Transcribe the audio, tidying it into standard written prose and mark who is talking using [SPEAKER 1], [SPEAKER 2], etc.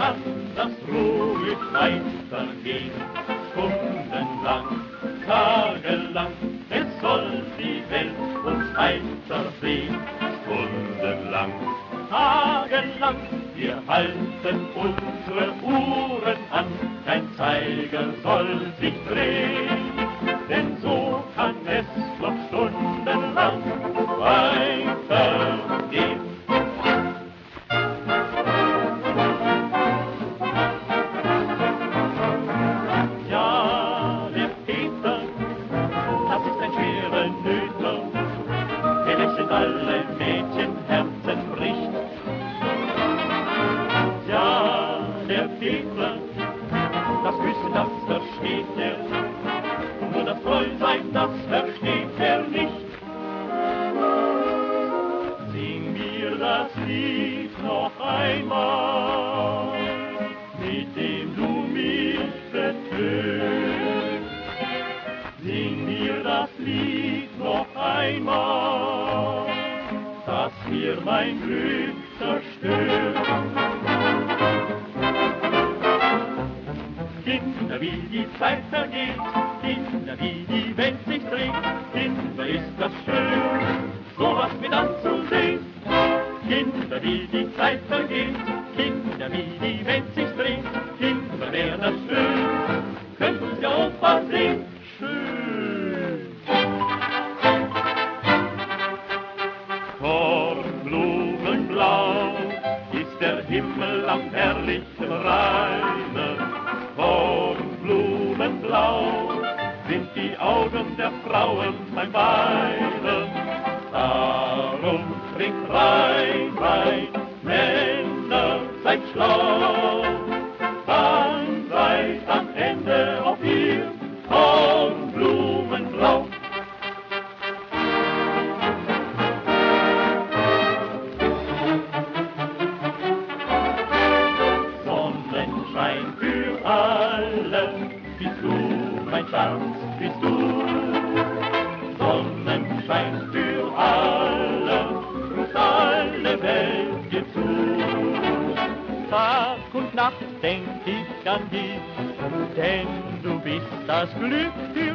[SPEAKER 1] kann das ruhig weitergehen. Stundenlang, tagelang, es soll die Welt uns weiter sehen. Stundenlang, tagelang, wir halten unsere Uhren an, kein Zeiger soll sich drehen, denn so kann es noch stundenlang weitergehen. Ja, der Peter, das ist ein schwerer Nöter, der lächelt alle Mädchenherzen bricht. Ja, der Peter, das Küssen, das versteht er, nur das Treusein, das versteht er nicht. Sing mir das Lied noch einmal, mit dem du mich betönst. Sing mir das Lied noch einmal, das mir mein Glück zerstört. Kinder, wie die Zeit vergeht, Kinder, wie die Welt sich dreht, Kinder, ist das schön, sowas mit anzusehen. Kinder, wie die Zeit vergeht, Kinder, wie die Welt sich dreht, Kinder, wär das schön, könnt uns der Opa sehen, schön. Kornblumenblau ist der Himmel am herrlichen Rheine. Kornblumenblau sind die Augen der Frauen beim Weinen. Darum trinkt Rhein, Wein, Männer, seid schlau, dann seid am Ende auch ihr Kornblumenblau. Sonnenschein für alle, bist du, mein Schatz, bist du. Sonnenschein für alle, ruft alle Welt dir zu. Tag und Nacht denk ich an dich, denn du bist das Glück für